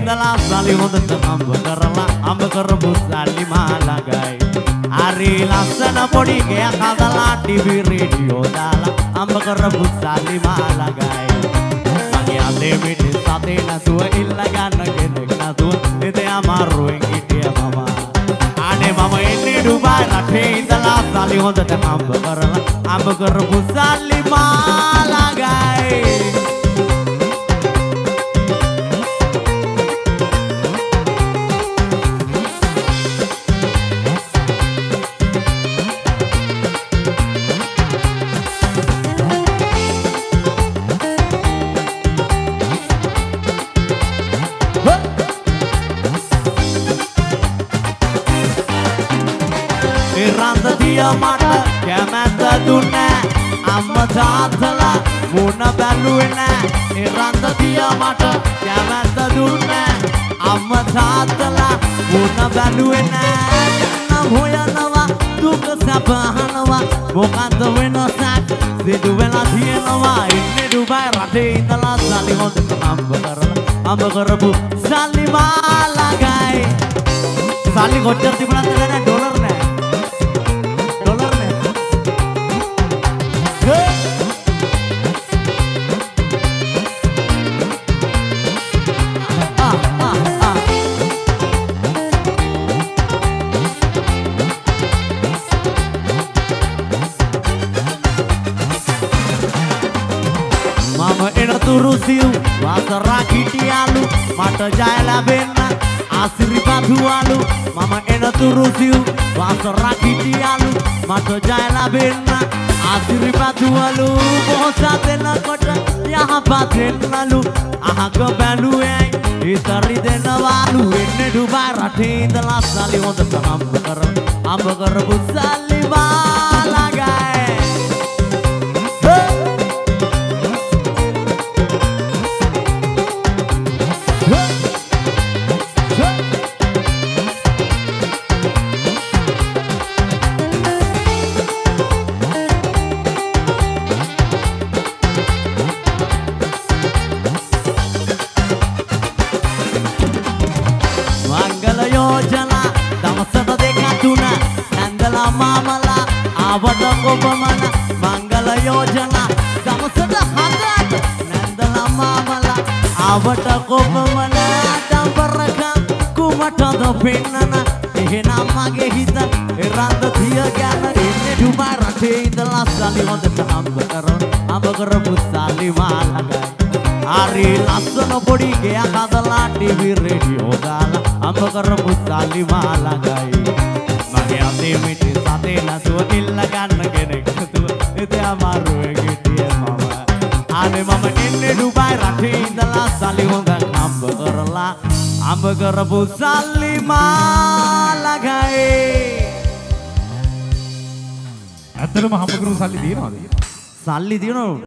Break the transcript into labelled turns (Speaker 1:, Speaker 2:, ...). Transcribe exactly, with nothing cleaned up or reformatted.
Speaker 1: ඉඳලා සල්ලි හොඳට හම්බ කරලා හම්බ කරපු සල්ලි මාළඟයි හරි ලස්සන පොඩි ගෙයක් හදලා ටීවී රේඩියෝ දාලා හම්බ කරපු සල්ලි මාළඟයි මගේ අතේ මිටි සතේ නැතුව ඉල්ල ගන්න කෙනෙක් නැතුව ඉතින් අමාරුවෙන් හිටිය මම අනේ මම එන්නේ ඩුබායි රටේ ඉඳලා සල්ලි හොඳට හම්බ කරලා හම්බ කරපු සල්ලි මාළඟයි රන්ද දිය මට කැමැත්ත දුන්නේ අම්මා තාත්තලා මුණ බැලුවේ නෑ ඒ රන්ද දිය මට කැමැත්ත දුන්නේ අම්මා තාත්තලා මුණ බැලුවේ නෑ නම් හොයනවා දුක සපහනවා මොකන්ද වෙනසක් සිදු වෙලා තියෙනවා ඉන්නේ ඩුබායි රටේ ඉඳලා සල්ලි හොඳට හම්බ කරලා හම්බ කරපු සල්ලි මාළඟයි සල්ලි කොච්චර තිබුණාද නෑ ඩොලර් නෑ මම එනතුරු සිව් වාසරා කිටියාලු මට ජය ලැබෙන්න ආශිර්වාදවලු මම එනතුරු සිව් වාසරා කිටියාලු මට ජය ලැබෙන්න ආශිර්වාදවලු බොහෝසත් දෙනකොට යහපත් වෙන්නලු අහක බැලුවේයි ඉතරි දෙනවලු එන්නේ ඩුබායි රටේ ඉඳලා සල්ලි හොඳට හම්බ කරලා හම්බ කරපු සල්ලි මාළඟයි යෝජනා දවසට දෙක තුන නැන්දලා මාමලා ආවට කොපමණ මංගල යෝජනා දවසට හතට නැන්දලා මාමලා ආවට කොපමණ දඹරකම් කුමටද පෙන්නන එහෙනම් මගේ හිත එරන්ද තිය ගැන ඉන්නේ ඩුබායි රටේ ඉඳලා සල්ලි හොඳට හම්බ කරලා හම්බ කරපු සල්ලි මාළඟයි හරි ලස්සන පොඩි ගෙයක් හදලා ටීවී රේඩියෝ දාලා හම්බ කරපු සල්ලි මාළඟයි මගේ අතේ මිටි සතේ නැතුව ඉල්ල ගන්න කෙනෙක් නැතුව ඉතින් අමාරුවෙන් හිටියේ මම අනේ මම එන්නේ ඩුබායි රටේ ඉඳලා සල්ලි හොඳට හම්බ කරලා හම්බ කරපු සල්ලි මාළඟයි
Speaker 2: ඇත්තටම හම්බ කරපු සල්ලි දිනවද?
Speaker 1: සල්ලි දිනවද?